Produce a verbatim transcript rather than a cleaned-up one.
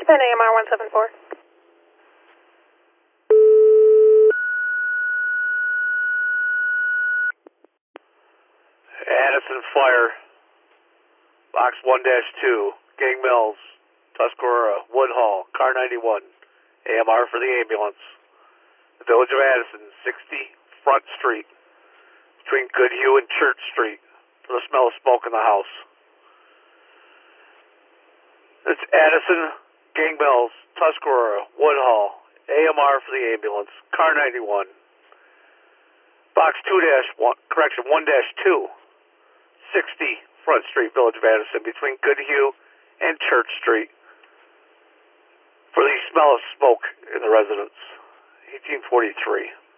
ten A M R one seven four. Addison Fire, Box one dash two, Gang Mills, Tuscarora, Woodhall, Car ninety-one, A M R for the ambulance. The Village of Addison, sixty Front Street, between Goodhue and Church Street, for the smell of smoke in the house. It's Addison, Gang Mills, Tuscarora, Woodhall, A M R for the ambulance, Car ninety-one, Box two dash one, correction, one dash two, sixty Front Street, Village of Addison, between Goodhue and Church Street, for the smell of smoke in the residence. eighteen forty-three.